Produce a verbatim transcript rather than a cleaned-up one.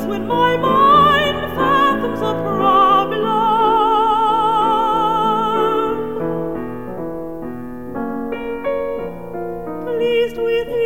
when my mind fathoms a problem. Pleased with